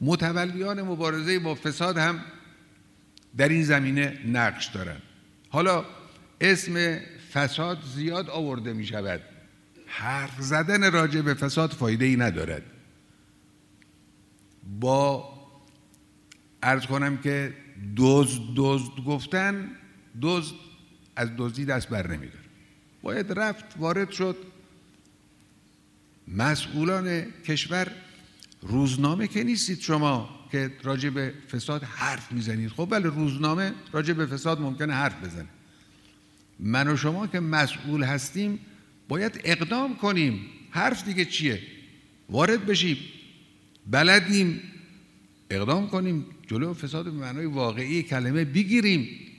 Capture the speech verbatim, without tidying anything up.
متولیان مبارزه با فساد هم در این زمینه نقش دارند. حالا اسم فساد زیاد آورده می شود، حرف زدن راجع به فساد فایده ای ندارد. با عرض کنم که دزد دزد گفتن، دزد از دزدی دست بر نمیداره. باید رفت وارد شد. مسئولان کشور روزنامه که نیستید شما که راجع به فساد حرف میزنید. خب بله، روزنامه راجع به فساد ممکنه حرف بزنه. من و شما که مسئول هستیم باید اقدام کنیم. حرف دیگه چیه؟ وارد بشیم، بلدیم، اقدام کنیم، جلو فساد به معنای واقعی کلمه بگیریم.